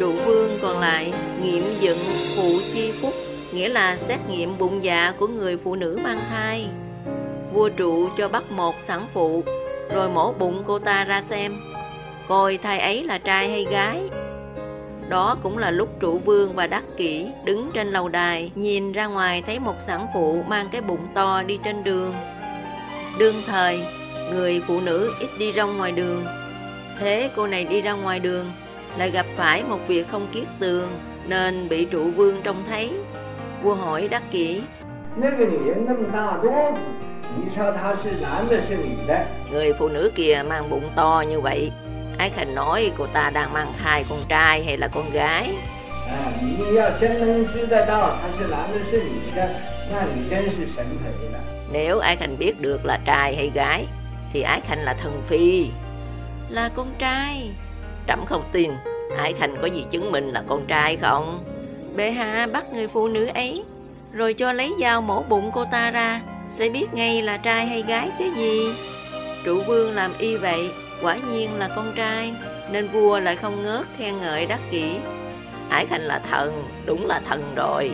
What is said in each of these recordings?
Trụ vương còn lại nghiệm dựng phụ chi phúc, nghĩa là xét nghiệm bụng dạ của người phụ nữ mang thai. Vua Trụ cho bắt một sản phụ, rồi mổ bụng cô ta ra xem, coi thai ấy là trai hay gái. Đó cũng là lúc Trụ vương và Đắc Kỷ đứng trên lầu đài, nhìn ra ngoài thấy một sản phụ mang cái bụng to đi trên đường. Đương thời, người phụ nữ ít đi rong ngoài đường. Thế cô này đi ra ngoài đường, lại gặp phải một việc không kiết tường, nên bị Trụ vương trông thấy. Vua hỏi Đắc Kỷ: người phụ nữ kia mang bụng to như vậy, Ái Khanh nói cô ta đang mang thai con trai hay là con gái? Nếu Ái Khanh biết được là trai hay gái, thì Ái Khanh là thần phi. Là con trai. Trẫm không tin. Ái Khanh có gì chứng minh là con trai không? Bệ hạ bắt người phụ nữ ấy, rồi cho lấy dao mổ bụng cô ta ra, sẽ biết ngay là trai hay gái chứ gì. Trụ vương làm y vậy, quả nhiên là con trai, nên vua lại không ngớt khen ngợi Đắc Kỷ. Ái Khanh là thần, đúng là thần rồi.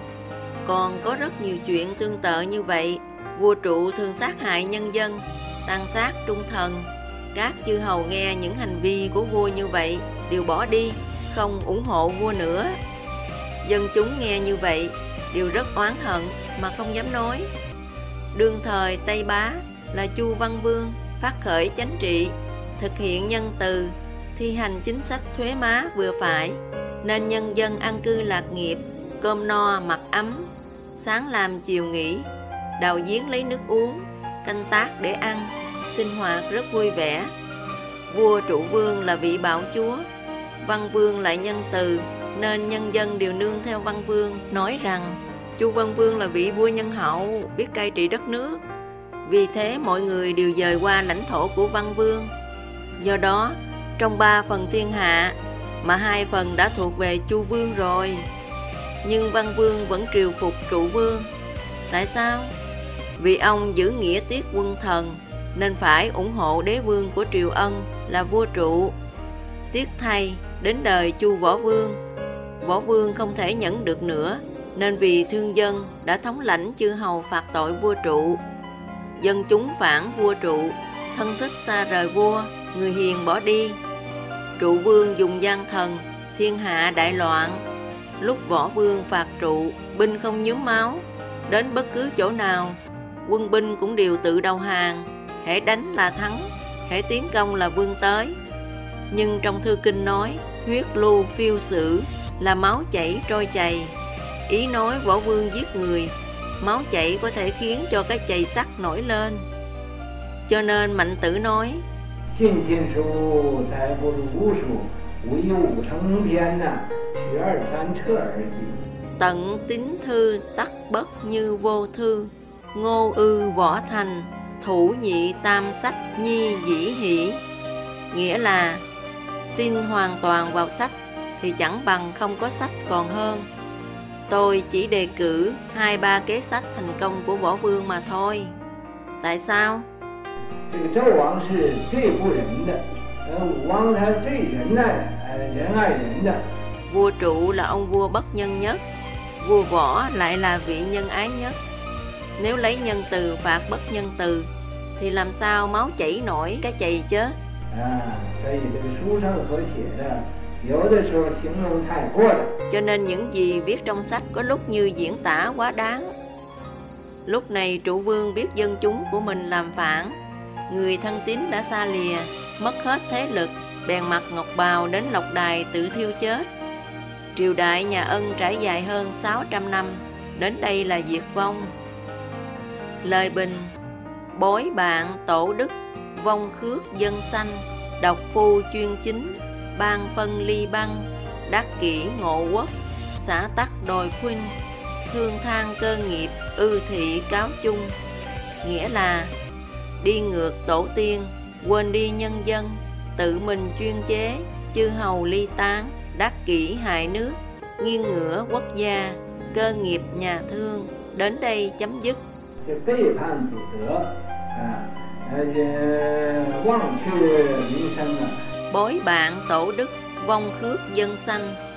Còn có rất nhiều chuyện tương tự như vậy. Vua Trụ thường sát hại nhân dân, tàn sát trung thần. Các chư hầu nghe những hành vi của vua như vậy đều bỏ đi, không ủng hộ vua nữa. Dân chúng nghe như vậy đều rất oán hận mà không dám nói. Đương thời Tây Bá là Chu Văn Vương phát khởi chánh trị, thực hiện nhân từ, thi hành chính sách thuế má vừa phải, nên nhân dân an cư lạc nghiệp, cơm no mặc ấm, sáng làm chiều nghỉ, đào giếng lấy nước uống, canh tác để ăn, sinh hoạt rất vui vẻ. Vua Trụ vương là vị bạo chúa, Văn Vương lại nhân từ, nên nhân dân đều nương theo Văn Vương, nói rằng Chu Văn Vương là vị vua nhân hậu, biết cai trị đất nước. Vì thế mọi người đều dời qua lãnh thổ của Văn Vương. Do đó, trong 3 phần thiên hạ, mà 2 phần đã thuộc về Chu Vương rồi. Nhưng Văn Vương vẫn triều phục Trụ Vương. Tại sao? Vì ông giữ nghĩa tiết quân thần, nên phải ủng hộ đế vương của Triều Ân là vua Trụ. Tiếc thay, đến đời Chu Võ Vương, Võ Vương không thể nhẫn được nữa, nên vì thương dân đã thống lãnh chư hầu phạt tội vua Trụ. Dân chúng phản vua Trụ, thân thích xa rời vua, người hiền bỏ đi. Trụ Vương dùng gian thần, thiên hạ đại loạn. Lúc Võ Vương phạt Trụ, binh không nhuốm máu, đến bất cứ chỗ nào, quân binh cũng đều tự đầu hàng, hễ đánh là thắng, hễ tiến công là vương tới. Nhưng trong thư kinh nói, huyết lưu phiêu sử, là máu chảy trôi chày. Ý nói Võ Vương giết người, máu chảy có thể khiến cho cái chày sắt nổi lên. Cho nên Mạnh Tử nói: tận tín thư tắc bất như vô thư, ngô ư võ thành, thủ nhị tam sách nhi dĩ hỷ. Nghĩa là tin hoàn toàn vào sách thì chẳng bằng không có sách còn hơn. Tôi chỉ đề cử 2-3 kế sách thành công của Võ Vương mà thôi. Tại sao? Vua Trụ là ông vua bất nhân nhất, vua Võ lại là vị nhân ái nhất. Nếu lấy nhân từ phạt bất nhân từ, thì làm sao máu chảy nổi cái chày chứ? Cho nên những gì viết trong sách có lúc như diễn tả quá đáng. Lúc này Trụ Vương biết dân chúng của mình làm phản, người thân tín đã xa lìa, mất hết thế lực, bèn mặc ngọc bào đến Lộc Đài tự thiêu chết. Triều đại nhà Ân trải dài hơn 600 năm, đến đây là diệt vong. Lời bình: bối bạn tổ đức, vong khước dân sanh, độc phu chuyên chính, ban phân ly băng, đắc kỷ ngộ quốc, xã tắc đồi khuynh, thương than cơ nghiệp, ư thị cáo chung. Nghĩa là đi ngược tổ tiên, quên đi nhân dân, tự mình chuyên chế, chư hầu ly tán, đắc kỷ hại nước, nghiêng ngửa quốc gia, cơ nghiệp nhà thương, đến đây chấm dứt. Bối bạn tổ đức, vong khước dân sanh,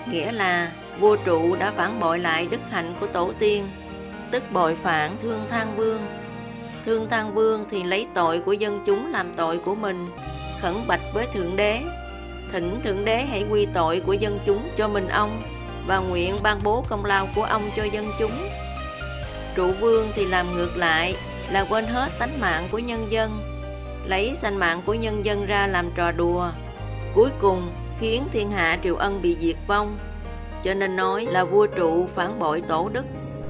nghĩa là vua Trụ đã phản bội lại đức hạnh của tổ tiên, tức bội phản Thương Thang Vương. Thương Thang Vương thì lấy tội của dân chúng làm tội của mình, khẩn bạch với Thượng Đế, thỉnh Thượng Đế hãy quy tội của dân chúng cho mình ông và nguyện ban bố công lao của ông cho dân chúng. Trụ Vương thì làm ngược lại, là quên hết tánh mạng của nhân dân, lấy sanh mạng của nhân dân ra làm trò đùa, cuối cùng khiến thiên hạ Triều Ân bị diệt vong. Cho nên nói là vua Trụ phản bội tổ đức.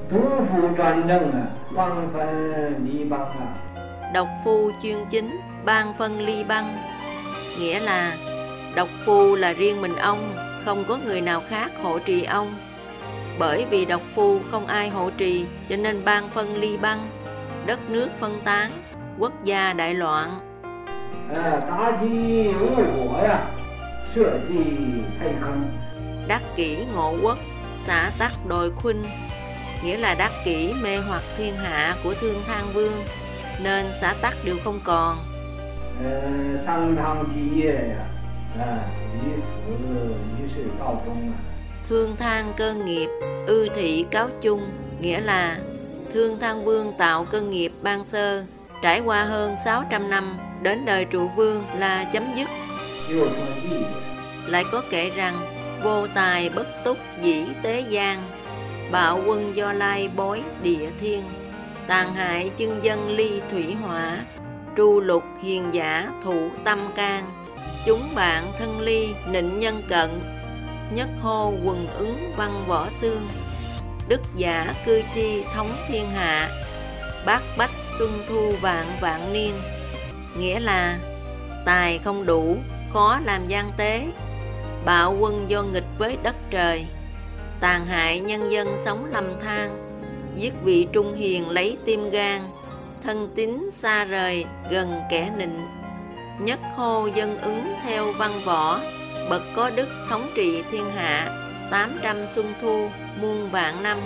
Độc phu chuyên chính, ban phân ly băng, nghĩa là độc phu là riêng mình ông, không có người nào khác hộ trì ông. Bởi vì độc phu không ai hộ trì, cho nên ban phân ly băng, đất nước phân tán, quốc gia đại loạn. Đắc kỷ ngộ quốc, xả tắc đồi khuynh, nghĩa là đắc kỷ mê hoặc thiên hạ của Thương Thang Vương, nên xã tắc đều không còn. Thương Thang cơ nghiệp, ư thị cáo chung, nghĩa là Thương Thang Vương tạo cơ nghiệp ban sơ, trải qua hơn 600 năm, đến đời Trụ Vương là chấm dứt. Lại có kể rằng vô tài bất túc dĩ tế gian, bạo quân do lai bối địa thiên, tàn hại chưng dân ly thủy hỏa, tru lục hiền giả thủ tâm can, chúng bạn thân ly nịnh nhân cận, nhất hô quần ứng văn võ xương, đức giả cư tri thống thiên hạ, bát bách xuân thu vạn vạn niên, nghĩa là tài không đủ, khó làm gian tế, bạo quân do nghịch với đất trời, tàn hại nhân dân sống lầm than, giết vị trung hiền lấy tim gan, thân tín xa rời gần kẻ nịnh, nhất hô dân ứng theo văn võ, bậc có đức thống trị thiên hạ, 800 xuân thu muôn vạn năm.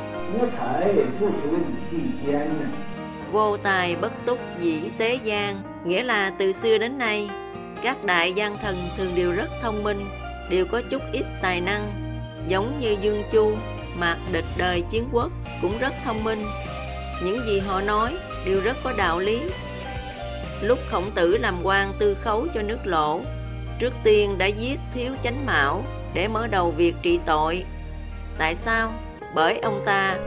Vô tài bất túc dĩ tế gian, nghĩa là từ xưa đến nay các đại gian thần thường đều rất thông minh, đều có chút ít tài năng, giống như Dương Chu, Mạc Địch đời Chiến Quốc cũng rất thông minh. Những gì họ nói đều rất có đạo lý. Lúc Khổng Tử làm quan tư khấu cho nước Lỗ, trước tiên đã giết Thiếu Chánh Mão để mở đầu việc trị tội. Tại sao? Bởi ông ta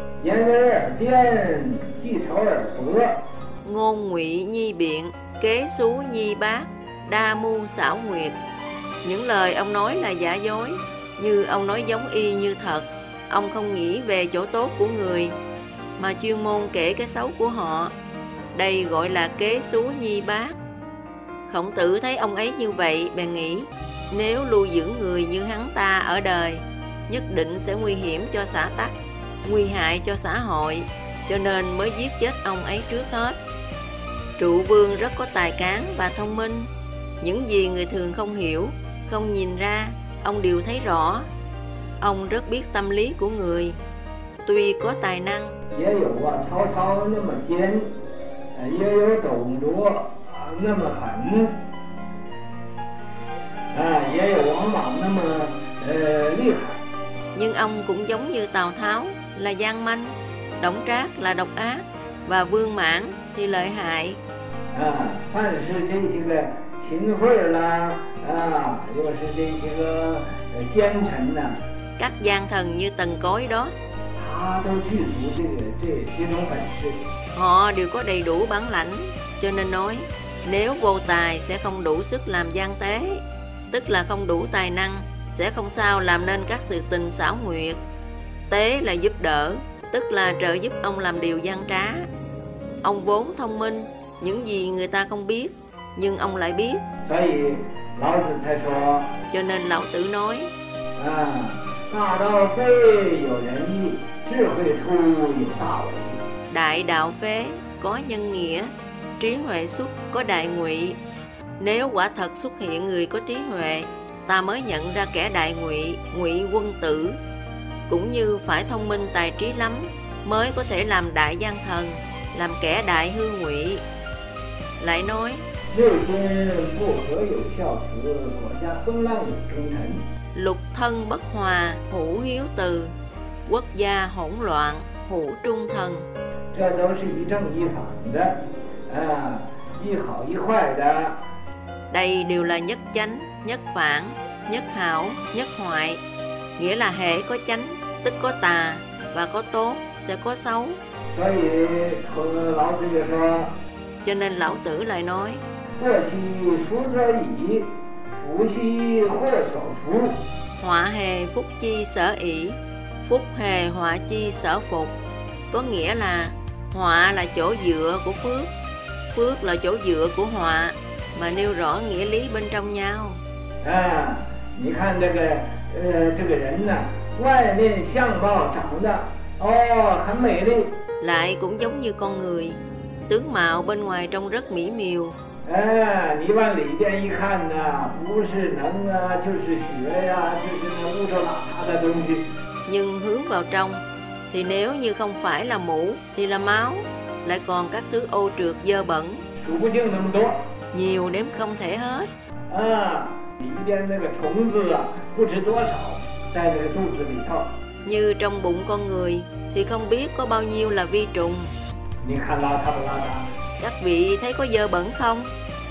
ngôn ngụy nhi biện, kế xú nhi bác, đa mưu xảo nguyệt. Những lời ông nói là giả dối, như ông nói giống y như thật. Ông không nghĩ về chỗ tốt của người, mà chuyên môn kể cái xấu của họ. Đây gọi là kế xú nhi bác. Khổng Tử thấy ông ấy như vậy, bèn nghĩ nếu lưu giữ người như hắn ta ở đời, nhất định sẽ nguy hiểm cho xã tắc, nguy hại cho xã hội, cho nên mới giết chết ông ấy trước hết. Trụ Vương rất có tài cán và thông minh. Những gì người thường không hiểu, không nhìn ra, ông đều thấy rõ. Ông rất biết tâm lý của người. Tuy có tài năng, nhưng ông cũng giống như Tào Tháo là gian manh, Đổng Trác là độc ác, và Vương Mãn thì lợi hại. Các gian thần như Tần Cối đó, họ đều có đầy đủ bản lãnh. Cho nên nói nếu vô tài sẽ không đủ sức làm gian tế, tức là không đủ tài năng, sẽ không sao làm nên các sự tình xảo nguyệt. Tế là giúp đỡ, tức là trợ giúp ông làm điều gian trá. Ông vốn thông minh, những gì người ta không biết, nhưng ông lại biết. Cho nên Lão Tử nói đại đạo phế có nhân nghĩa, trí huệ xuất có đại ngụy. Nếu quả thật xuất hiện người có trí huệ, ta mới nhận ra kẻ đại ngụy, ngụy quân tử. Cũng như phải thông minh tài trí lắm mới có thể làm đại gian thần, làm kẻ đại hư ngụy. Lại nói lục thân bất hòa, hữu hiếu từ, quốc gia hỗn loạn, hữu trung thần. 这都是一正一反的，一好一坏的。 Đây đều là nhất chánh, nhất phản, nhất hảo, nhất hoại. Nghĩa là hễ có chánh, tức có tà, và có tốt, sẽ có xấu. 所以老子就说， cho nên Lão Tử lại nói, 祸兮福所倚，福兮祸所伏。 họa hề phúc chi sở ỷ, phúc hề họa chi sở phục. Có nghĩa là họa là chỗ dựa của phước, phước là chỗ dựa của họa, mà nêu rõ nghĩa lý bên trong nhau. 你看这个人呢，外面相貌长得很美丽， lại cũng giống như con người, tướng mạo bên ngoài trông rất mỹ miều. 你往里边一看呢，不是能就是血呀，就是那污糟邋遢的东西。 Nhưng hướng vào trong thì nếu như không phải là mũ thì là máu, lại còn các thứ ô trượt dơ bẩn, 数不尽那么多。 nhiều đếm không thể hết. 里边那个虫子不知多少，在这个肚子里头。 Như trong bụng con người thì không biết có bao nhiêu là vi trùng. 你看邋遢不邋遢？ Các vị thấy có dơ bẩn không?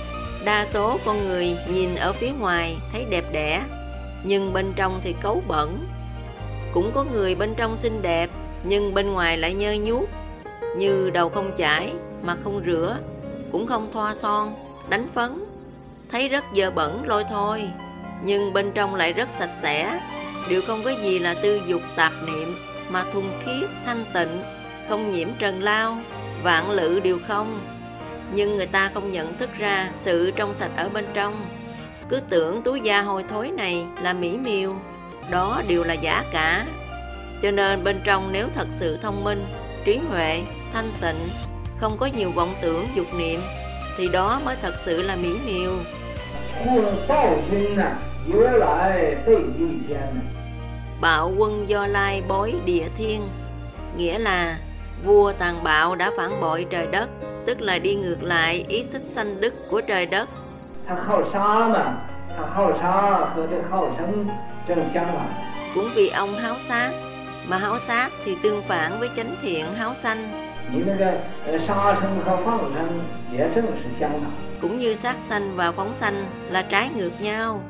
Đa số con người nhìn ở phía ngoài thấy đẹp đẽ, nhưng bên trong thì cấu bẩn. Cũng có người bên trong xinh đẹp, nhưng bên ngoài lại nhơ nhuốc, như đầu không chải, mặt không rửa, cũng không thoa son, đánh phấn. Thấy rất dơ bẩn lôi thôi, nhưng bên trong lại rất sạch sẽ, đều không có gì là tư dục tạp niệm, mà thuần khiết, thanh tịnh, không nhiễm trần lao, vạn lự đều không. Nhưng người ta không nhận thức ra sự trong sạch ở bên trong, cứ tưởng túi da hôi thối này là mỹ miều, đó đều là giả cả. Cho nên bên trong nếu thật sự thông minh, trí huệ, thanh tịnh, không có nhiều vọng tưởng dục niệm, thì đó mới thật sự là mỹ miều. 暴君呢，由来废地天。 Bạo quân do lai bối địa thiên, nghĩa là vua tàn bạo đã phản bội trời đất, tức là đi ngược lại ý thích sanh đức của trời đất. 他好杀嘛，他好杀和这好生正相反。 Cũng vì ông háo sát, mà háo sát thì tương phản với chánh thiện háo sanh. 你那个杀生和放生也正是相反。 Cũng như sát sanh và phóng sanh là trái ngược nhau.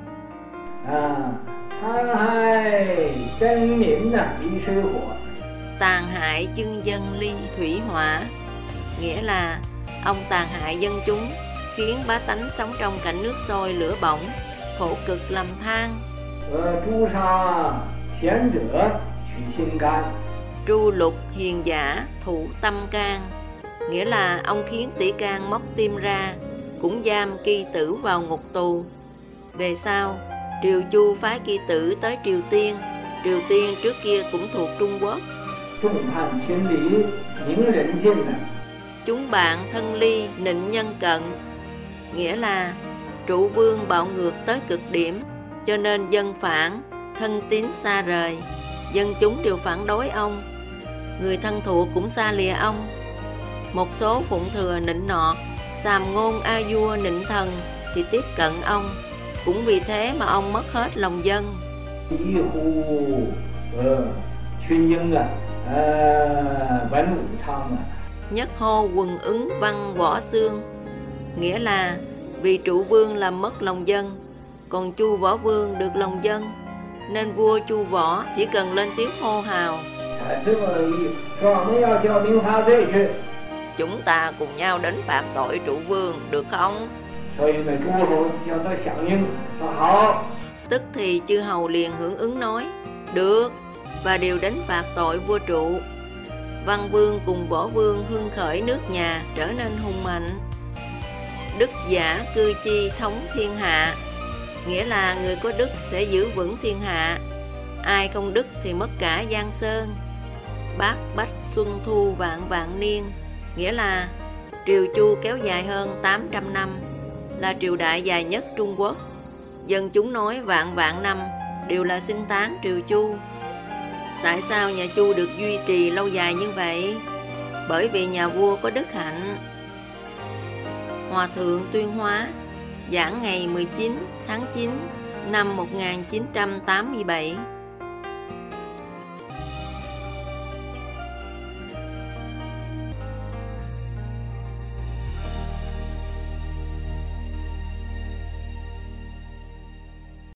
残害真民呢，离水火。 Tàn hại chưng dân ly thủy hỏa, nghĩa là ông tàn hại dân chúng, khiến bá tánh sống trong cảnh nước sôi lửa bỏng, khổ cực lầm than. 诛杀贤者，取心肝。 Tru lục hiền giả, thủ tâm can, nghĩa là ông khiến tỷ can móc tim ra, cũng giam Kỳ Tử vào ngục tù. Về sau, Triều Chu phái Kỳ Tử tới Triều Tiên. Triều Tiên trước kia cũng thuộc Trung Quốc. 众叛亲离，宁人尽呢。 Chúng bạn thân ly, nịnh nhân cận, nghĩa là trụ vương bạo ngược tới cực điểm, cho nên dân phản, thân tín xa rời, dân chúng đều phản đối ông. Người thân thuộc cũng xa lìa ông. Một số phụng thừa nịnh nọt, sàm ngôn a vua nịnh thần thì tiếp cận ông. Cũng vì thế mà ông mất hết lòng dân. 一呼群英文武昌。 Nhất hô quần ứng văn võ xương, nghĩa là vì trụ vương làm mất lòng dân, còn Chu Võ Vương được lòng dân, nên vua Chu Võ chỉ cần lên tiếng hô hào. 这么一说，我们要叫明罚罪去。 Chúng ta cùng nhau đến phạt tội trụ vương được không? 所以呢，诸侯要到响应，说好。 Tức thì chư hầu liền hưởng ứng nói được, và đều đến phạt tội vua trụ. Văn Vương cùng Võ Vương hưng khởi nước nhà trở nên hùng mạnh. Đức giả cư chi thống thiên hạ, nghĩa là người có đức sẽ giữ vững thiên hạ, ai không đức thì mất cả giang sơn. Bát bách xuân thu vạn vạn niên, nghĩa là Triều Chu kéo dài hơn 800 năm, là triều đại dài nhất Trung Quốc. Dân chúng nói vạn vạn năm đều là xưng tán Triều Chu. Tại sao nhà Chu được duy trì lâu dài như vậy? Bởi vì nhà vua có đức hạnh. Hòa thượng Tuyên Hóa giảng ngày 19 tháng 9 Năm 1987,